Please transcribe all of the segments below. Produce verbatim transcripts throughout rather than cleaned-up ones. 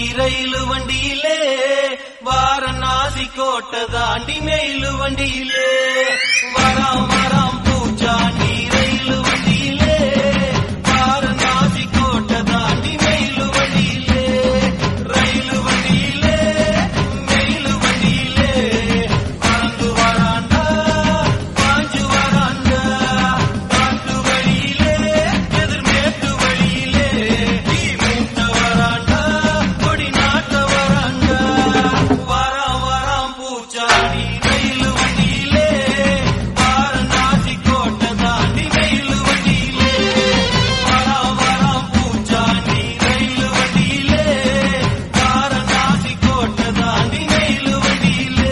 rail வண்டியிலே வாரணாசி கோட்டை தாண்டி மெயிலு வண்டியிலே வராம் வராம் பூச்சாண்டி ரயிலு வண்டியிலே வாரணாசி கோட்டை தாண்டி மெயிலு வண்டியிலே ரயிலு வண்டியிலே மெயிலு வண்டியிலே பறந்து வராண்டா பாஞ்சு வராண்டா காட்டு வழியிலே எதிர்மேட்டு வழியிலே தீ மூட்ட வராண்டா கொடி நாட்ட வராண்டா வராம் வராம் பூச்சாண்டி ரயிலு வண்டியிலே வாரணாசி கோட்டை தாண்டி மெயிலு வண்டியிலே வராம் வராம் பூச்சாண்டி ரயிலு வண்டியிலே வாரணாசி கோட்டை தாண்டி மெயிலு வண்டியிலே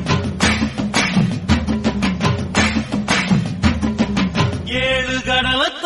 ஏழு கடலை